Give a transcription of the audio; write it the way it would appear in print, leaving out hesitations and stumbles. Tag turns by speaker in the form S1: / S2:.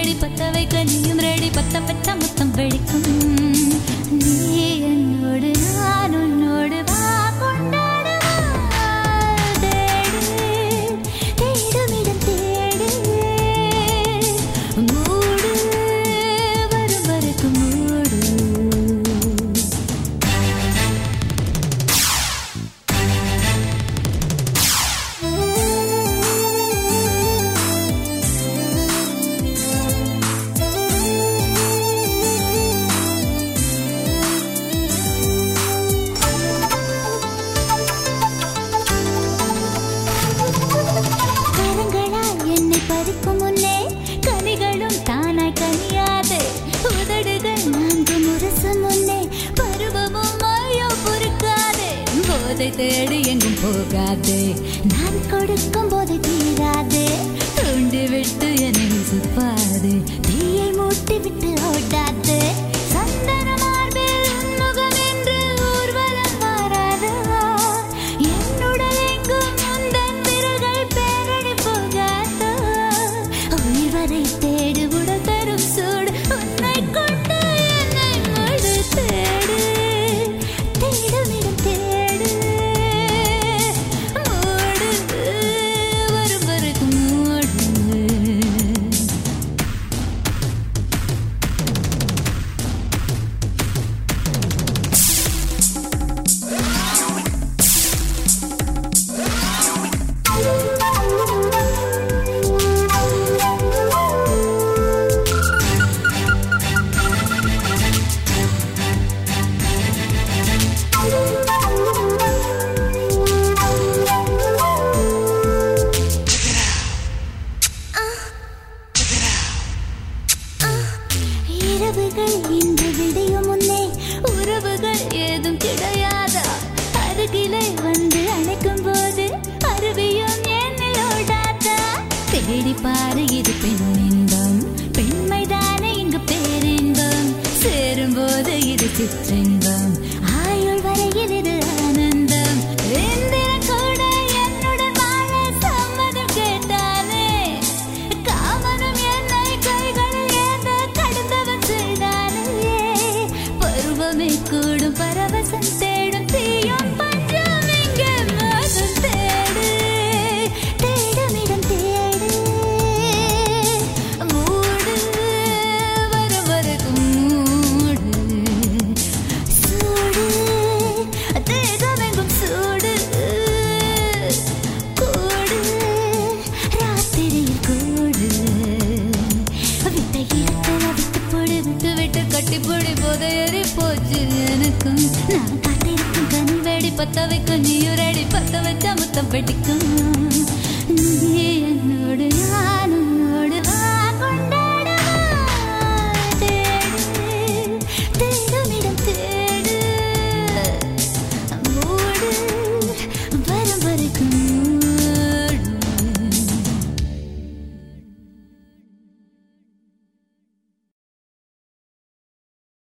S1: ready பத்த வைக்க நீயும் ரெடி பத்த பச்ச முத்தம் வெடிக்கும் நீ என்னோடு நான் உன்னோடு வா கொண்டாடுவா தேடு தேடுமிடம் தேடு மூடு வரும் வரைக்கும் மூடு பறிக்கும் முன்னே கனிகளும் தானாய் கனியாதே உதடுகள் நான்கு முரசும் முன்னே பருவமும் ஐயோ பொறுக்காதே போதை தேடி எங்கும் போகாதே நான் கொடுக்கும் போதை தீராதே தூண்டி விட்டு என்னை சுப்பாதே தீயை மூட்டி விட்டு ஓடாதே சந்தன மார்பில் உன்முகம் என்று ஊர்வலம் வாராதா என்னுடன் எங்கும் முந்தன் விரல்கள் பேரணி போகாதா உயிர்வரை தேடு உடல் தரும் சூடு உன்னை கொண்டு என்னை முழு தேடு தேடுமிடம் தேடு மூடு வரும் வரைக்கும் மூடு இரவுகள் இன்று விடியும் முன்னே உறவுகள் ஏதும் கிடையாதா அருகிலே வந்து அழைக்கும் போது அருவியும் என்னில் ஓடாதா தேடி பாரு இது பெண் இன்பம் பெண்மைதானே இங்கு பேரின்பம் சேரும் போது இது சிற்றின்பம் ஆயுள் வரையில் இது ஆனந்தம் இந்திரன் கூட என்னுடன் வாழ சம்மதம் கேட்டானே காமனும் என்னை கைகளில் ஏந்த கடுந்தவன் செய்தானே பருவமே கூடும் பரவசம் தேடும் தீயும் பஞ்சம் இங்கே மோதும் தேடு தேடுமிடம் தேடு மூடு வரும் வரைக்கும் மூடு சூடு தேகமெங்கும் சூடு கூடு ராத்திரியில் கூடு விட்ட இடத்துல விட்டு போடு விட்டு விட்டு கட்டி போடி போதை ஏறி போச்சு எனக்கும் நான் காத்திருக்கும் கனி வெடி பத்த வைக்கும் நீயும் ரெடி பத்த வச்சா முத்தம் வெடிக்கும் நீ